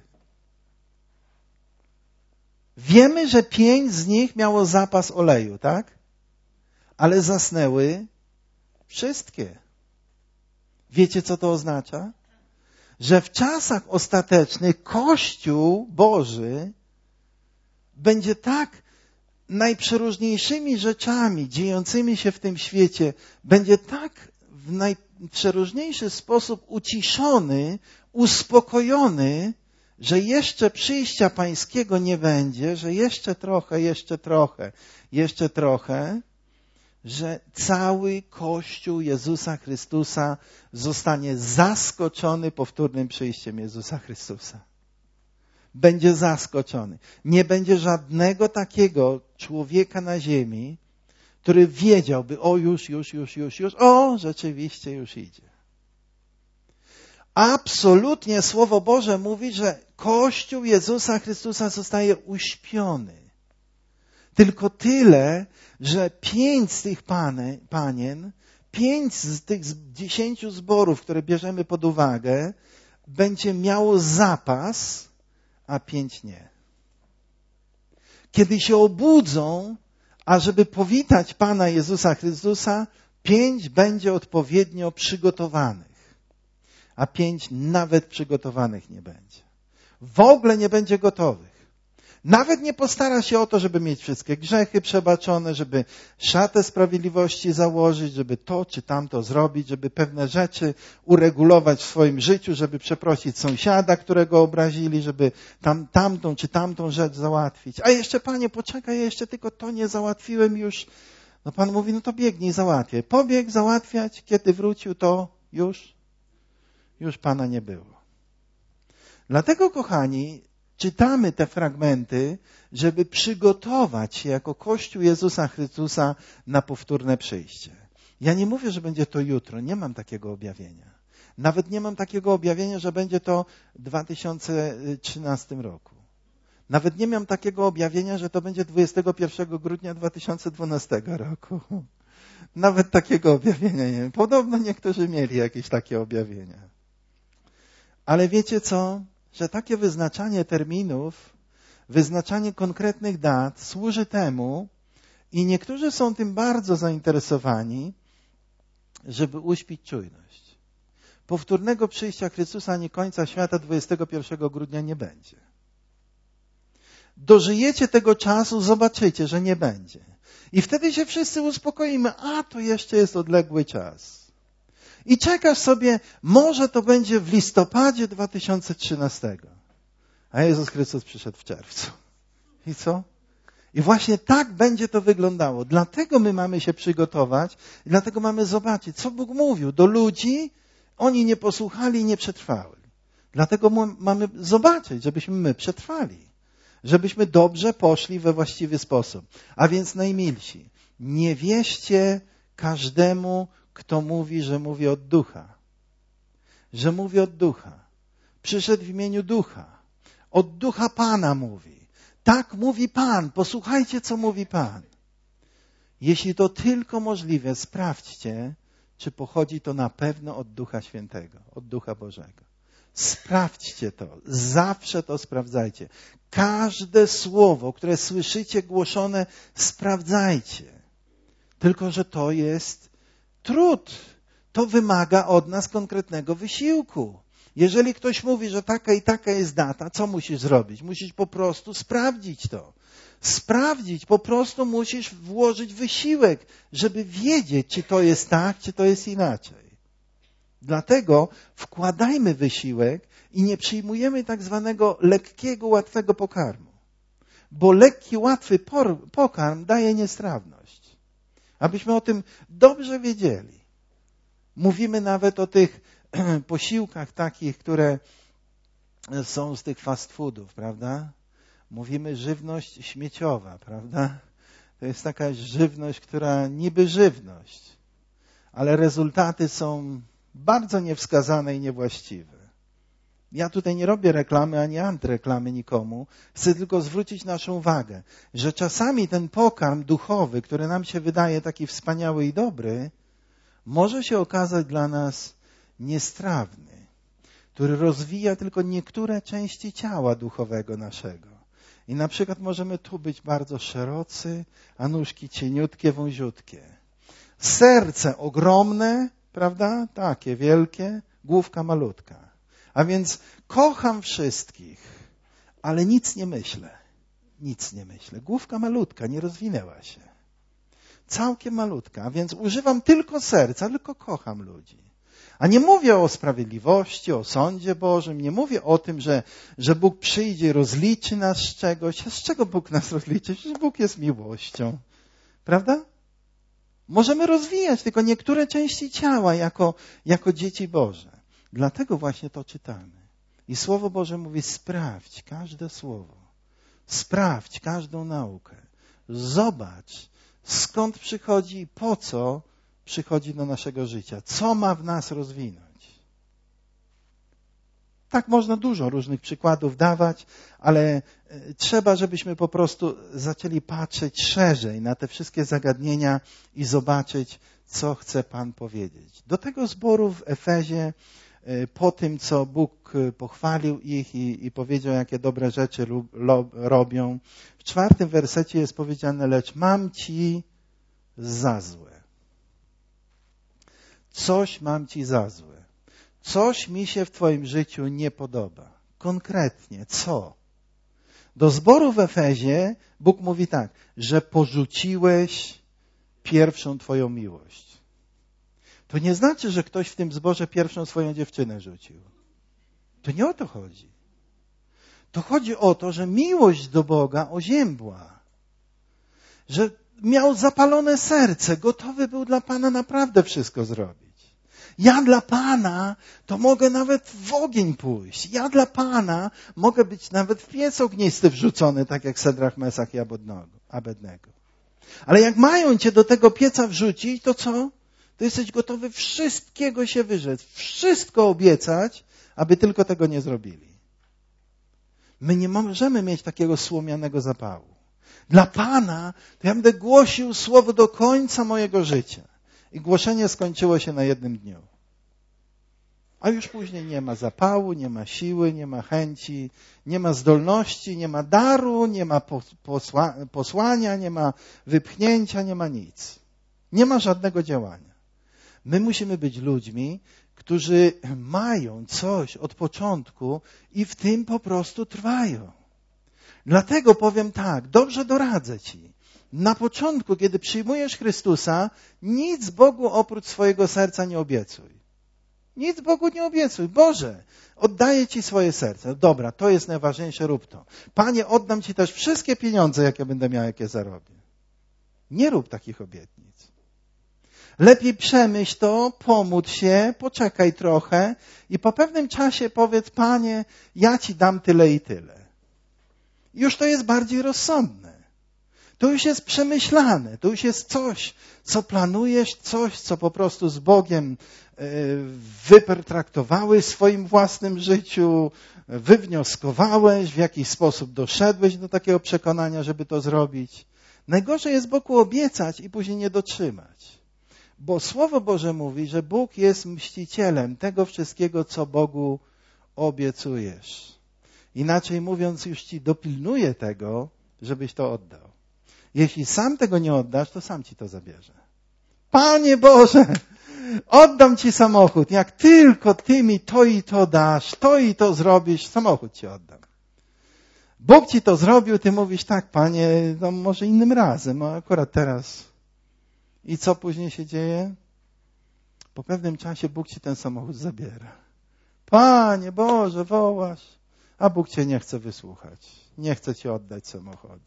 Wiemy, że 5 z nich miało zapas oleju, tak? Ale zasnęły wszystkie. Wiecie, co to oznacza? Że w czasach ostatecznych Kościół Boży będzie tak najprzeróżniejszymi rzeczami dziejącymi się w tym świecie, będzie tak w najprzeróżniejszy sposób uciszony, uspokojony, że jeszcze przyjścia Pańskiego nie będzie, że jeszcze trochę, że cały Kościół Jezusa Chrystusa zostanie zaskoczony powtórnym przyjściem Jezusa Chrystusa. Będzie zaskoczony. Nie będzie żadnego takiego człowieka na ziemi, który wiedziałby, o już, o rzeczywiście już idzie. Absolutnie Słowo Boże mówi, że Kościół Jezusa Chrystusa zostaje uśpiony. Tylko tyle, że 5 z tych panien, 5 z tych 10 zborów, które bierzemy pod uwagę, będzie miało zapas, a 5 nie. Kiedy się obudzą, ażeby powitać Pana Jezusa Chrystusa, 5 będzie odpowiednio przygotowanych, a 5 nawet przygotowanych nie będzie. W ogóle nie będzie gotowych. Nawet nie postara się o to, żeby mieć wszystkie grzechy przebaczone, żeby szatę sprawiedliwości założyć, żeby to czy tamto zrobić, żeby pewne rzeczy uregulować w swoim życiu, żeby przeprosić sąsiada, którego obrazili, żeby tamtą czy tamtą rzecz załatwić. A jeszcze, Panie, poczekaj, jeszcze tylko to nie załatwiłem już. No Pan mówi, no to biegnij, załatwiaj. Pobiegł załatwiać, kiedy wrócił, to już Pana nie było. Dlatego, kochani, czytamy te fragmenty, żeby przygotować się jako Kościół Jezusa Chrystusa na powtórne przyjście. Ja nie mówię, że będzie to jutro. Nie mam takiego objawienia. Nawet nie mam takiego objawienia, że będzie to w 2013 roku. Nawet nie mam takiego objawienia, że to będzie 21 grudnia 2012 roku. Nawet takiego objawienia nie mam. Podobno niektórzy mieli jakieś takie objawienia. Ale wiecie co? Że takie wyznaczanie terminów, wyznaczanie konkretnych dat służy temu i niektórzy są tym bardzo zainteresowani, żeby uśpić czujność. Powtórnego przyjścia Chrystusa ani końca świata 21 grudnia nie będzie. Dożyjecie tego czasu, zobaczycie, że nie będzie. I wtedy się wszyscy uspokoimy, a to jeszcze jest odległy czas. I czekasz sobie, może to będzie w listopadzie 2013. A Jezus Chrystus przyszedł w czerwcu. I co? I właśnie tak będzie to wyglądało. Dlatego my mamy się przygotować i dlatego mamy zobaczyć, co Bóg mówił do ludzi. Oni nie posłuchali i nie przetrwali. Dlatego mamy zobaczyć, żebyśmy my przetrwali. Żebyśmy dobrze poszli we właściwy sposób. A więc najmilsi, nie wierzcie każdemu, kto mówi, że mówi od ducha. Że mówi od ducha. Przyszedł w imieniu ducha. Od ducha Pana mówi. Tak mówi Pan. Posłuchajcie, co mówi Pan. Jeśli to tylko możliwe, sprawdźcie, czy pochodzi to na pewno od Ducha Świętego, od Ducha Bożego. Sprawdźcie to. Zawsze to sprawdzajcie. Każde słowo, które słyszycie głoszone, sprawdzajcie. Tylko że to jest trud. To wymaga od nas konkretnego wysiłku. Jeżeli ktoś mówi, że taka i taka jest data, co musisz zrobić? Musisz po prostu sprawdzić to. Sprawdzić, po prostu musisz włożyć wysiłek, żeby wiedzieć, czy to jest tak, czy to jest inaczej. Dlatego wkładajmy wysiłek i nie przyjmujemy tak zwanego lekkiego, łatwego pokarmu. Bo lekki, łatwy pokarm daje niestrawność. Abyśmy o tym dobrze wiedzieli. Mówimy nawet o tych posiłkach takich, które są z tych fast foodów, prawda? Mówimy żywność śmieciowa, prawda? To jest taka żywność, która niby żywność, ale rezultaty są bardzo niewskazane i niewłaściwe. Ja tutaj nie robię reklamy ani antyreklamy nikomu. Chcę tylko zwrócić naszą uwagę, że czasami ten pokarm duchowy, który nam się wydaje taki wspaniały i dobry, może się okazać dla nas niestrawny, który rozwija tylko niektóre części ciała duchowego naszego. I na przykład możemy tu być bardzo szerocy, a nóżki cieniutkie, wąziutkie. Serce ogromne, prawda? Takie wielkie, główka malutka. A więc kocham wszystkich, ale nic nie myślę. Nic nie myślę. Główka malutka, nie rozwinęła się. Całkiem malutka, a więc używam tylko serca, tylko kocham ludzi. A nie mówię o sprawiedliwości, o sądzie Bożym, nie mówię o tym, że Bóg przyjdzie i rozliczy nas z czegoś. A z czego Bóg nas rozliczy? Przecież Bóg jest miłością. Prawda? Możemy rozwijać tylko niektóre części ciała jako dzieci Boże. Dlatego właśnie to czytamy. I Słowo Boże mówi, sprawdź każde słowo. Sprawdź każdą naukę. Zobacz, skąd przychodzi i po co przychodzi do naszego życia. Co ma w nas rozwinąć. Tak można dużo różnych przykładów dawać, ale trzeba, żebyśmy po prostu zaczęli patrzeć szerzej na te wszystkie zagadnienia i zobaczyć, co chce Pan powiedzieć. Do tego zboru w Efezie, po tym, co Bóg pochwalił ich i powiedział, jakie dobre rzeczy robią, w 4 wersecie jest powiedziane, lecz mam ci za złe. Coś mam ci za złe. Coś mi się w twoim życiu nie podoba. Konkretnie, co? Do zboru w Efezie Bóg mówi tak, że porzuciłeś pierwszą twoją miłość. To nie znaczy, że ktoś w tym zborze pierwszą swoją dziewczynę rzucił. To nie o to chodzi. To chodzi o to, że miłość do Boga oziębła. Że miał zapalone serce, gotowy był dla Pana naprawdę wszystko zrobić. Ja dla Pana to mogę nawet w ogień pójść. Ja dla Pana mogę być nawet w piec ognisty wrzucony, tak jak Sedrach, Mesach i Abednego. Ale jak mają cię do tego pieca wrzucić, to co? To jesteś gotowy wszystkiego się wyrzec, wszystko obiecać, aby tylko tego nie zrobili. My nie możemy mieć takiego słomianego zapału. Dla Pana to ja będę głosił słowo do końca mojego życia. I głoszenie skończyło się na jednym dniu. A już później nie ma zapału, nie ma siły, nie ma chęci, nie ma zdolności, nie ma daru, nie ma posłania, nie ma wypchnięcia, nie ma nic. Nie ma żadnego działania. My musimy być ludźmi, którzy mają coś od początku i w tym po prostu trwają. Dlatego powiem tak, dobrze doradzę ci. Na początku, kiedy przyjmujesz Chrystusa, nic Bogu oprócz swojego serca nie obiecuj. Nic Bogu nie obiecuj. Boże, oddaję Ci swoje serce. Dobra, to jest najważniejsze, rób to. Panie, oddam Ci też wszystkie pieniądze, jakie będę miał, jakie zarobię. Nie rób takich obietnic. Lepiej przemyśl to, pomódl się, poczekaj trochę i po pewnym czasie powiedz, Panie, ja Ci dam tyle i tyle. Już to jest bardziej rozsądne. To już jest przemyślane. To już jest coś, co planujesz, coś, co po prostu z Bogiem wypertraktowałeś w swoim własnym życiu, wywnioskowałeś, w jakiś sposób doszedłeś do takiego przekonania, żeby to zrobić. Najgorzej jest Bogu obiecać i później nie dotrzymać. Bo Słowo Boże mówi, że Bóg jest mścicielem tego wszystkiego, co Bogu obiecujesz. Inaczej mówiąc, już Ci dopilnuje tego, żebyś to oddał. Jeśli sam tego nie oddasz, to sam Ci to zabierze. Panie Boże, oddam Ci samochód. Jak tylko Ty mi to i to dasz, to i to zrobisz, samochód Ci oddam. Bóg Ci to zrobił, Ty mówisz, tak Panie, no może innym razem, a akurat teraz. I co później się dzieje? Po pewnym czasie Bóg Ci ten samochód zabiera. Panie Boże, wołasz, a Bóg Cię nie chce wysłuchać. Nie chce Ci oddać samochodu.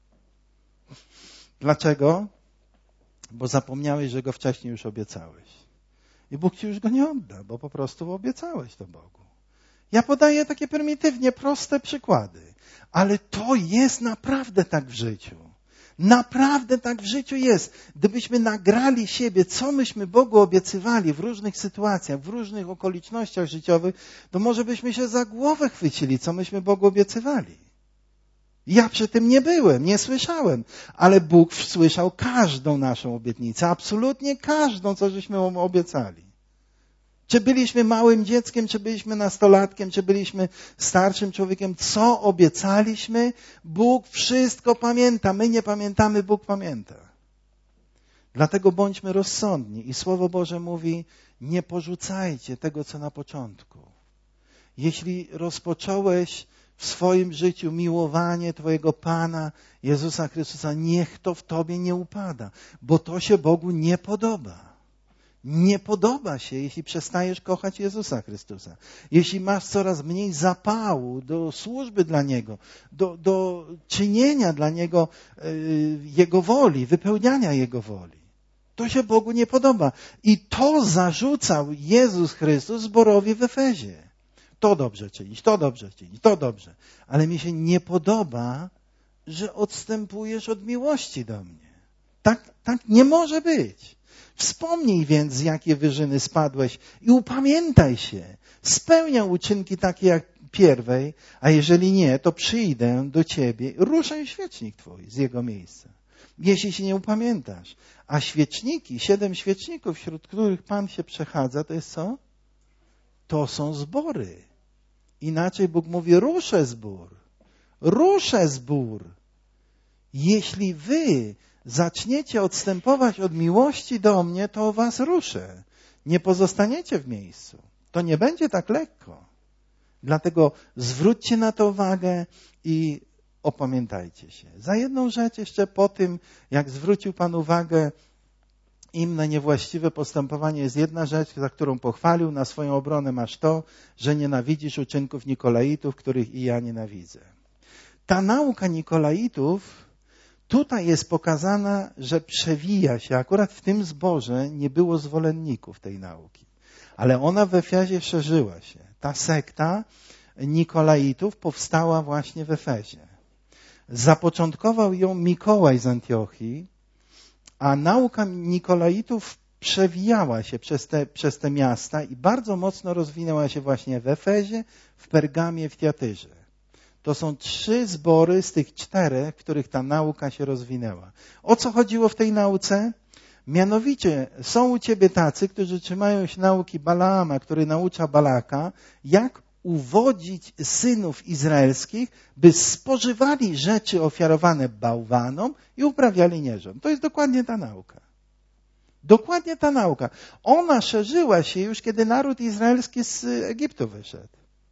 Dlaczego? Bo zapomniałeś, że go wcześniej już obiecałeś. I Bóg Ci już go nie odda, bo po prostu obiecałeś to Bogu. Ja podaję takie prymitywnie proste przykłady, ale to jest naprawdę tak w życiu. Naprawdę tak w życiu jest. Gdybyśmy nagrali siebie, co myśmy Bogu obiecywali w różnych sytuacjach, w różnych okolicznościach życiowych, to może byśmy się za głowę chwycili, co myśmy Bogu obiecywali. Ja przy tym nie byłem, nie słyszałem, ale Bóg słyszał każdą naszą obietnicę, absolutnie każdą, co żeśmy mu obiecali. Czy byliśmy małym dzieckiem, czy byliśmy nastolatkiem, czy byliśmy starszym człowiekiem, co obiecaliśmy, Bóg wszystko pamięta. My nie pamiętamy, Bóg pamięta. Dlatego bądźmy rozsądni. I Słowo Boże mówi, nie porzucajcie tego, co na początku. Jeśli rozpocząłeś w swoim życiu miłowanie Twojego Pana, Jezusa Chrystusa, niech to w Tobie nie upada, bo to się Bogu nie podoba. Nie podoba się, jeśli przestajesz kochać Jezusa Chrystusa. Jeśli masz coraz mniej zapału do służby dla Niego, do czynienia dla Niego Jego woli, wypełniania Jego woli. To się Bogu nie podoba. I to zarzucał Jezus Chrystus zborowi w Efezie. To dobrze czynić, to dobrze czynić, to dobrze. Ale mi się nie podoba, że odstępujesz od miłości do mnie. Tak nie może być. Wspomnij więc, z jakie wyżyny spadłeś i upamiętaj się. Spełniaj uczynki takie jak pierwej, a jeżeli nie, to przyjdę do ciebie i ruszę świecznik twój z jego miejsca. Jeśli się nie upamiętasz. A świeczniki, 7 świeczników, wśród których Pan się przechadza, to jest co? To są zbory. Inaczej Bóg mówi, ruszę zbór. Ruszę zbór. Jeśli wy zaczniecie odstępować od miłości do mnie, to was ruszę. Nie pozostaniecie w miejscu. To nie będzie tak lekko. Dlatego zwróćcie na to uwagę i opamiętajcie się. Za jedną rzecz jeszcze po tym, jak zwrócił Pan uwagę im na niewłaściwe postępowanie, jest jedna rzecz, za którą pochwalił. Na swoją obronę masz to, że nienawidzisz uczynków Nikolaitów, których i ja nienawidzę. Ta nauka Nikolaitów tutaj jest pokazana, że przewija się. Akurat w tym zborze nie było zwolenników tej nauki. Ale ona w Efezie szerzyła się. Ta sekta Nikolaitów powstała właśnie w Efezie. Zapoczątkował ją Mikołaj z Antiochii, a nauka Nikolaitów przewijała się przez te miasta i bardzo mocno rozwinęła się właśnie w Efezie, w Pergamie, w Tiatyrze. To są 3 zbory z tych 4, w których ta nauka się rozwinęła. O co chodziło w tej nauce? Mianowicie są u ciebie tacy, którzy trzymają się nauki Balaama, który naucza Balaka, jak uwodzić synów izraelskich, by spożywali rzeczy ofiarowane bałwanom i uprawiali nierząd. To jest dokładnie ta nauka. Dokładnie ta nauka. Ona szerzyła się już, kiedy naród izraelski z Egiptu wyszedł.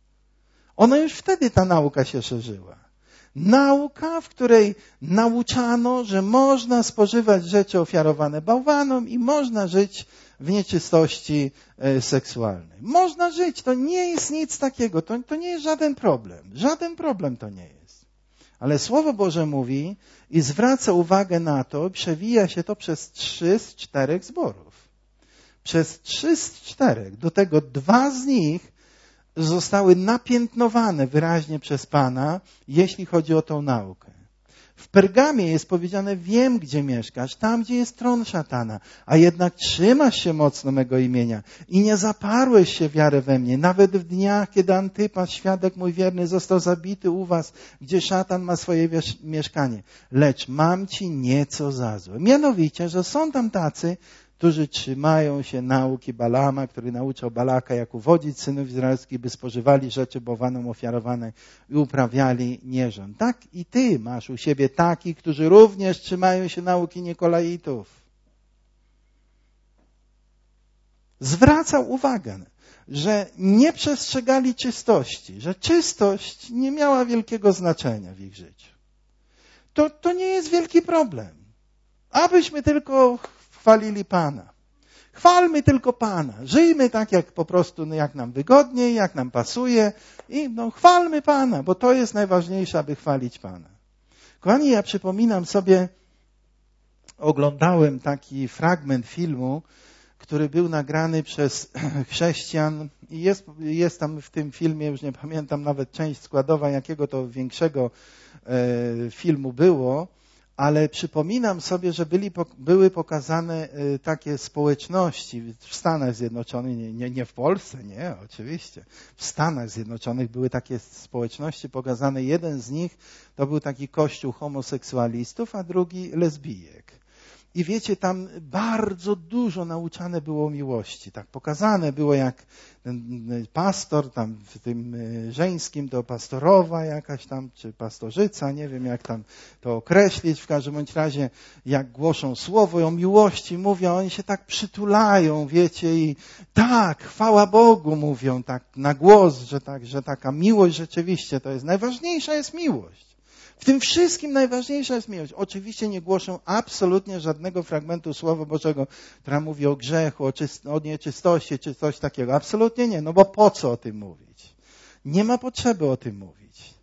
Ona już wtedy ta nauka się szerzyła. Nauka, w której nauczano, że można spożywać rzeczy ofiarowane bałwanom i można żyć w nieczystości seksualnej. Można żyć, to nie jest nic takiego, to nie jest żaden problem. Żaden problem to nie jest. Ale Słowo Boże mówi i zwraca uwagę na to, przewija się to przez 3 z 4 zborów. Przez 3 z 4. Do tego 2 z nich zostały napiętnowane wyraźnie przez Pana, jeśli chodzi o tą naukę. W Pergamie jest powiedziane, wiem, gdzie mieszkasz, tam, gdzie jest tron szatana, a jednak trzymasz się mocno mego imienia i nie zaparłeś się wiarę we mnie, nawet w dniach, kiedy Antypas, świadek mój wierny, został zabity u was, gdzie szatan ma swoje mieszkanie. Lecz mam ci nieco za złe. Mianowicie, że są tam tacy, którzy trzymają się nauki Balaama, który nauczał Balaka, jak uwodzić synów izraelskich, by spożywali rzeczy bałwanom ofiarowane i uprawiali nierząd. Tak i ty masz u siebie takich, którzy również trzymają się nauki Nikolaitów. Zwracał uwagę, że nie przestrzegali czystości, że czystość nie miała wielkiego znaczenia w ich życiu. To nie jest wielki problem. Abyśmy tylko chwalili Pana. Chwalmy tylko Pana. Żyjmy tak, jak po prostu, jak nam wygodniej, jak nam pasuje i chwalmy Pana, bo to jest najważniejsze, aby chwalić Pana. Kochani, ja przypominam sobie, oglądałem taki fragment filmu, który był nagrany przez chrześcijan i jest tam w tym filmie, już nie pamiętam nawet część składowa, jakiego to większego filmu było, ale przypominam sobie, że były pokazane takie społeczności w Stanach Zjednoczonych, nie w Polsce, nie, oczywiście. W Stanach Zjednoczonych były takie społeczności pokazane. Jeden z nich to był taki kościół homoseksualistów, a drugi lesbijek. I wiecie, tam bardzo dużo nauczane było miłości. Tak pokazane było, jak ten pastor, tam w tym żeńskim to pastorowa jakaś tam, czy pastorzyca, nie wiem jak tam to określić. W każdym bądź razie, jak głoszą słowo i o miłości mówią, oni się tak przytulają, wiecie, i tak, chwała Bogu mówią tak na głos, że taka miłość rzeczywiście to jest, najważniejsza jest miłość. W tym wszystkim najważniejsza jest miłość. Oczywiście nie głoszę absolutnie żadnego fragmentu Słowa Bożego, która mówi o grzechu, o nieczystości, czy coś takiego. Absolutnie nie, no bo po co o tym mówić? Nie ma potrzeby o tym mówić.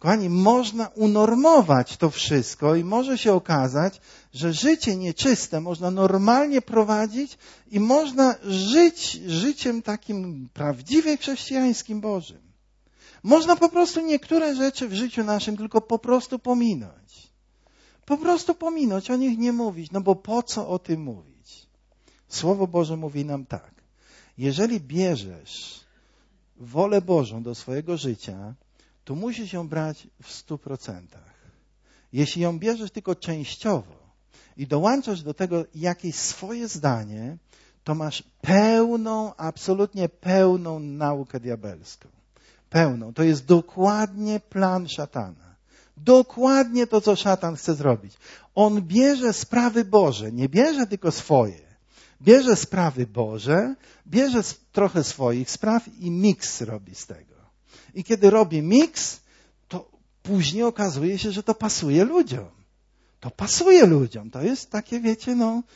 Kochani, można unormować to wszystko i może się okazać, że życie nieczyste można normalnie prowadzić i można żyć życiem takim prawdziwie chrześcijańskim, Bożym. Można po prostu niektóre rzeczy w życiu naszym tylko po prostu pominąć. Po prostu pominąć, o nich nie mówić, no bo po co o tym mówić? Słowo Boże mówi nam tak. Jeżeli bierzesz wolę Bożą do swojego życia, to musisz ją brać w 100%. Jeśli ją bierzesz tylko częściowo i dołączasz do tego jakieś swoje zdanie, to masz pełną, absolutnie pełną naukę diabelską. Pełną. To jest dokładnie plan szatana. Dokładnie to, co szatan chce zrobić. On bierze sprawy Boże, nie bierze tylko swoje. Bierze sprawy Boże, bierze trochę swoich spraw i miks robi z tego. I kiedy robi miks, to później okazuje się, że to pasuje ludziom. To pasuje ludziom. To jest takie, wiecie,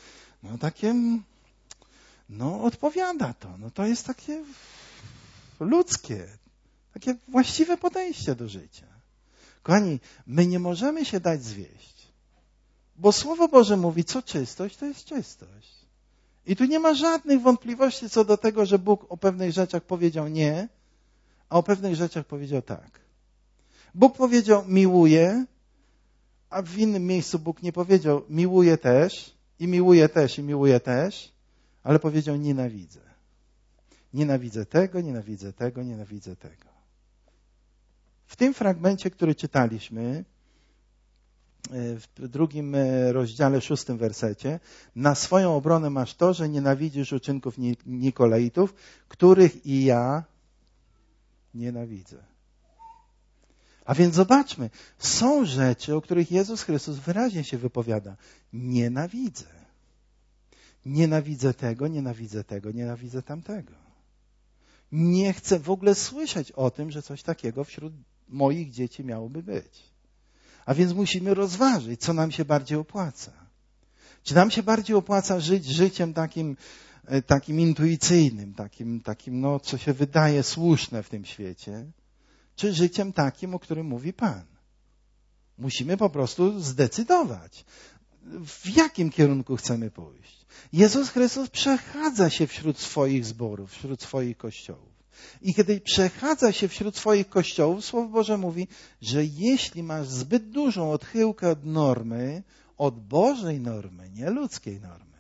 odpowiada to. No to jest takie ludzkie, takie właściwe podejście do życia. Kochani, my nie możemy się dać zwieść. Bo Słowo Boże mówi, co czystość, to jest czystość. I tu nie ma żadnych wątpliwości co do tego, że Bóg o pewnych rzeczach powiedział nie, a o pewnych rzeczach powiedział tak. Bóg powiedział miłuję, a w innym miejscu Bóg nie powiedział miłuję też, i miłuję też, i miłuję też, ale powiedział nienawidzę. Nienawidzę tego, nienawidzę tego, nienawidzę tego. W tym fragmencie, który czytaliśmy, w 2 rozdziale 6 wersecie, na swoją obronę masz to, że nienawidzisz uczynków Nikolaitów, których i ja nienawidzę. A więc zobaczmy, są rzeczy, o których Jezus Chrystus wyraźnie się wypowiada. Nienawidzę. Nienawidzę tego, nienawidzę tego, nienawidzę tamtego. Nie chcę w ogóle słyszeć o tym, że coś takiego wśród moich dzieci miałoby być. A więc musimy rozważyć, co nam się bardziej opłaca. Czy nam się bardziej opłaca żyć życiem takim intuicyjnym, takim, co się wydaje słuszne w tym świecie, czy życiem takim, o którym mówi Pan? Musimy po prostu zdecydować, w jakim kierunku chcemy pójść. Jezus Chrystus przechadza się wśród swoich zborów, wśród swoich kościołów. I kiedy przechadza się wśród swoich kościołów, Słowo Boże mówi, że jeśli masz zbyt dużą odchyłkę od normy, od Bożej normy, nie ludzkiej normy,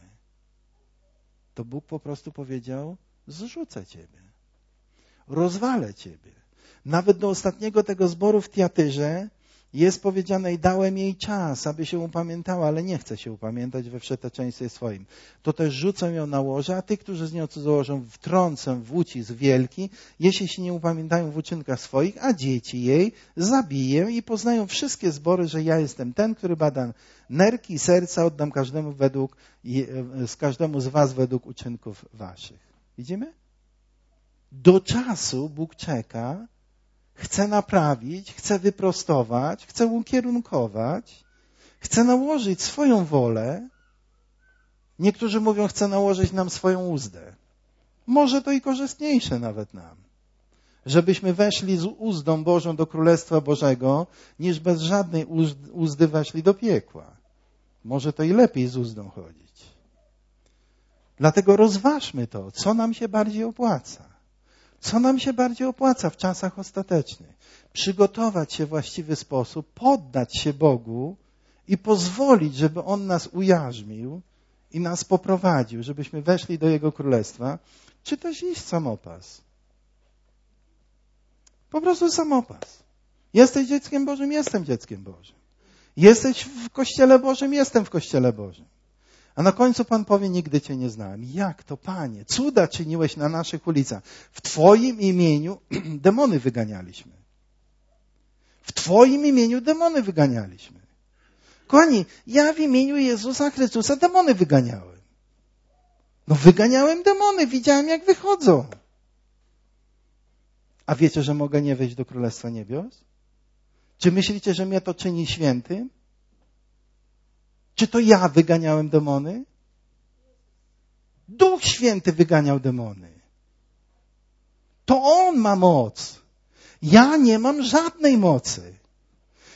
to Bóg po prostu powiedział, zrzucę ciebie, rozwalę ciebie. Nawet do ostatniego tego zboru w Tiatyrze jest powiedziane i dałem jej czas, aby się upamiętała, ale nie chce się upamiętać we wszeteczeństwie swoim. To też rzucę ją na łoże, a tych, którzy z nią cudzołożą, wtrącę w ucisk wielki, jeśli się nie upamiętają w uczynkach swoich, a dzieci jej zabiję i poznają wszystkie zbory, że ja jestem ten, który bada nerki i serca, oddam każdemu z was według uczynków waszych. Widzimy? Do czasu Bóg czeka, chce naprawić, chce wyprostować, chce ukierunkować, chce nałożyć swoją wolę. Niektórzy mówią, chce nałożyć nam swoją uzdę. Może to i korzystniejsze nawet nam. Żebyśmy weszli z uzdą Bożą do Królestwa Bożego, niż bez żadnej uzdy weszli do piekła. Może to i lepiej z uzdą chodzić. Dlatego rozważmy to, co nam się bardziej opłaca. Co nam się bardziej opłaca w czasach ostatecznych? Przygotować się w właściwy sposób, poddać się Bogu i pozwolić, żeby On nas ujarzmił i nas poprowadził, żebyśmy weszli do Jego Królestwa, czy też iść samopas. Po prostu samopas. Jesteś dzieckiem Bożym? Jestem dzieckiem Bożym. Jesteś w Kościele Bożym? Jestem w Kościele Bożym. A na końcu Pan powie, nigdy Cię nie znałem. Jak to, Panie? Cuda czyniłeś na naszych ulicach. W Twoim imieniu demony wyganialiśmy. W Twoim imieniu demony wyganialiśmy. Kochani, ja w imieniu Jezusa Chrystusa demony wyganiałem. Wyganiałem demony, widziałem jak wychodzą. A wiecie, że mogę nie wejść do Królestwa Niebios? Czy myślicie, że mnie to czyni świętym? Czy to ja wyganiałem demony? Duch Święty wyganiał demony. To On ma moc. Ja nie mam żadnej mocy.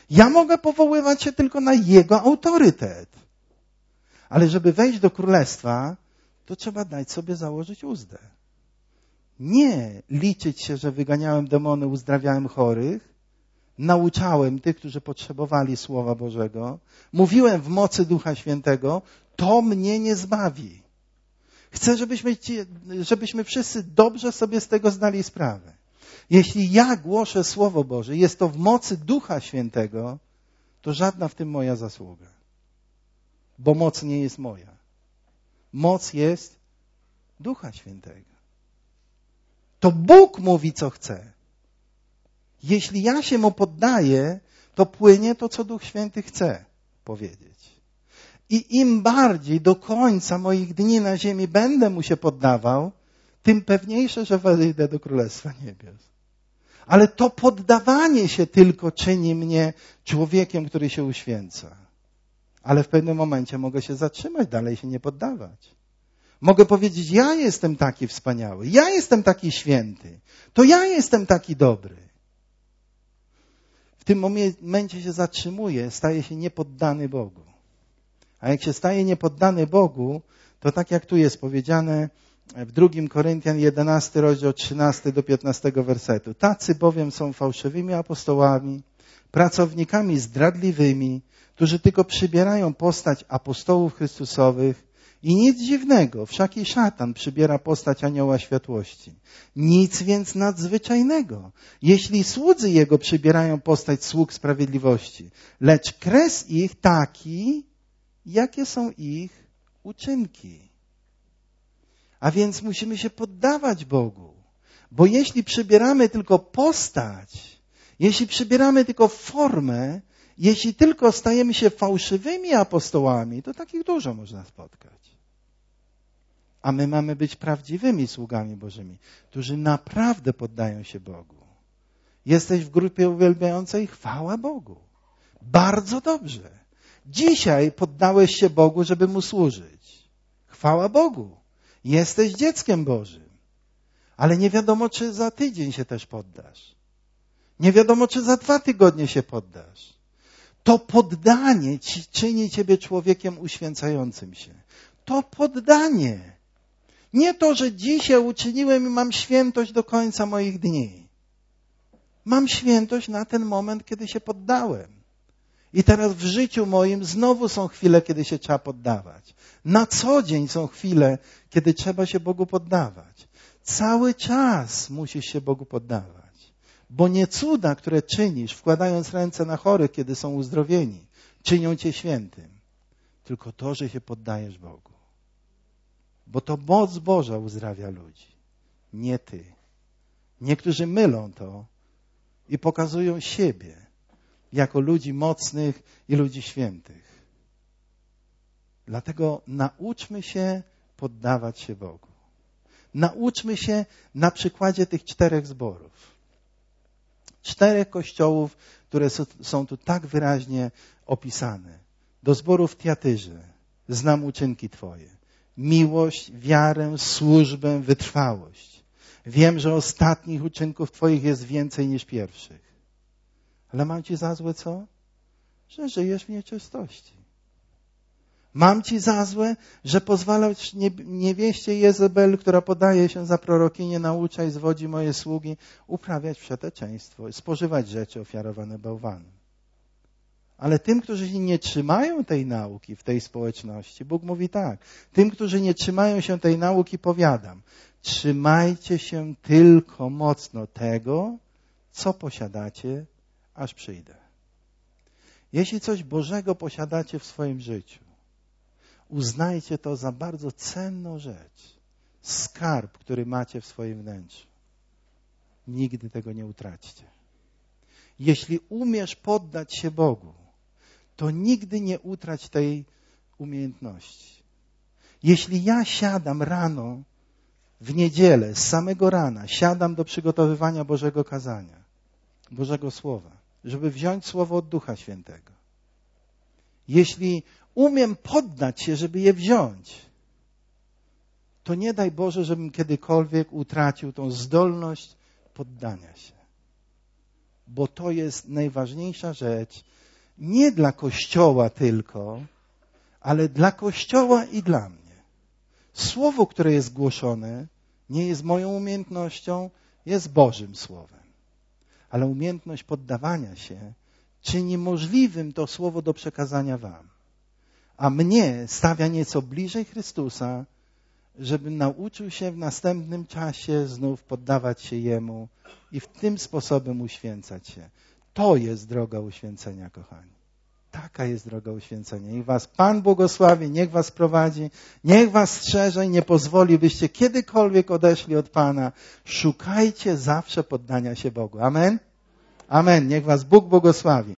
Ja mogę powoływać się tylko na Jego autorytet. Ale żeby wejść do królestwa, to trzeba dać sobie założyć uzdę. Nie liczyć się, że wyganiałem demony, uzdrawiałem chorych, nauczałem tych, którzy potrzebowali Słowa Bożego, mówiłem w mocy Ducha Świętego, to mnie nie zbawi. Chcę, żebyśmy wszyscy dobrze sobie z tego zdali sprawę. Jeśli ja głoszę Słowo Boże, jest to w mocy Ducha Świętego, to żadna w tym moja zasługa. Bo moc nie jest moja. Moc jest Ducha Świętego. To Bóg mówi, co chce. Jeśli ja się Mu poddaję, to płynie to, co Duch Święty chce powiedzieć. I im bardziej do końca moich dni na ziemi będę Mu się poddawał, tym pewniejsze, że wejdę do Królestwa Niebios. Ale to poddawanie się tylko czyni mnie człowiekiem, który się uświęca. Ale w pewnym momencie mogę się zatrzymać, dalej się nie poddawać. Mogę powiedzieć, ja jestem taki wspaniały, ja jestem taki święty, to ja jestem taki dobry. W tym momencie się zatrzymuję, staję się niepoddany Bogu. A jak się staje niepoddany Bogu, to tak jak tu jest powiedziane w 2 Koryntian 11 rozdział 13 do 15 wersetu. Tacy bowiem są fałszywymi apostołami, pracownikami zdradliwymi, którzy tylko przybierają postać apostołów Chrystusowych. I nic dziwnego, wszak i szatan przybiera postać anioła światłości. Nic więc nadzwyczajnego, jeśli słudzy jego przybierają postać sług sprawiedliwości. Lecz kres ich taki, jakie są ich uczynki. A więc musimy się poddawać Bogu. Bo jeśli przybieramy tylko postać, jeśli przybieramy tylko formę, jeśli tylko stajemy się fałszywymi apostołami, to takich dużo można spotkać. A my mamy być prawdziwymi sługami Bożymi, którzy naprawdę poddają się Bogu. Jesteś w grupie uwielbiającej, chwała Bogu. Bardzo dobrze. Dzisiaj poddałeś się Bogu, żeby Mu służyć. Chwała Bogu. Jesteś dzieckiem Bożym. Ale nie wiadomo, czy za tydzień się też poddasz. Nie wiadomo, czy za 2 tygodnie się poddasz. To poddanie czyni ciebie człowiekiem uświęcającym się. To poddanie. Nie to, że dzisiaj uczyniłem i mam świętość do końca moich dni. Mam świętość na ten moment, kiedy się poddałem. I teraz w życiu moim znowu są chwile, kiedy się trzeba poddawać. Na co dzień są chwile, kiedy trzeba się Bogu poddawać. Cały czas musisz się Bogu poddawać. Bo nie cuda, które czynisz, wkładając ręce na chorych, kiedy są uzdrowieni, czynią cię świętym. Tylko to, że się poddajesz Bogu. Bo to moc Boża uzdrawia ludzi. Nie ty. Niektórzy mylą to i pokazują siebie jako ludzi mocnych i ludzi świętych. Dlatego nauczmy się poddawać się Bogu. Nauczmy się na przykładzie tych 4 zborów. 4 kościołów, które są tu tak wyraźnie opisane. Do zboru w Tiatyrze znam uczynki Twoje. Miłość, wiarę, służbę, wytrwałość. Wiem, że ostatnich uczynków Twoich jest więcej niż pierwszych. Ale mam Ci za złe co? Że żyjesz w nieczystości. Mam Ci za złe, że pozwalasz niewieście Jezebel, która podaje się za prorokinię, naucza i zwodzi moje sługi, uprawiać wszeteczeństwo, spożywać rzeczy ofiarowane bałwanom. Ale tym, którzy nie trzymają tej nauki w tej społeczności, Bóg mówi tak, tym, którzy nie trzymają się tej nauki, powiadam, trzymajcie się tylko mocno tego, co posiadacie, aż przyjdę. Jeśli coś Bożego posiadacie w swoim życiu, uznajcie to za bardzo cenną rzecz. Skarb, który macie w swoim wnętrzu. Nigdy tego nie utraćcie. Jeśli umiesz poddać się Bogu, to nigdy nie utrać tej umiejętności. Jeśli ja siadam rano, w niedzielę, z samego rana, siadam do przygotowywania Bożego kazania, Bożego Słowa, żeby wziąć Słowo od Ducha Świętego. Jeśli umiem poddać się, żeby je wziąć, to nie daj Boże, żebym kiedykolwiek utracił tą zdolność poddania się. Bo to jest najważniejsza rzecz nie dla Kościoła tylko, ale dla Kościoła i dla mnie. Słowo, które jest głoszone, nie jest moją umiejętnością, jest Bożym Słowem. Ale umiejętność poddawania się czyni możliwym to słowo do przekazania wam. A mnie stawia nieco bliżej Chrystusa, żebym nauczył się w następnym czasie znów poddawać się Jemu i w tym sposobem uświęcać się. To jest droga uświęcenia, kochani. Taka jest droga uświęcenia. Niech was Pan błogosławi, niech was prowadzi, niech was strzeże i nie pozwoli, byście kiedykolwiek odeszli od Pana. Szukajcie zawsze poddania się Bogu. Amen? Amen. Niech was Bóg błogosławi.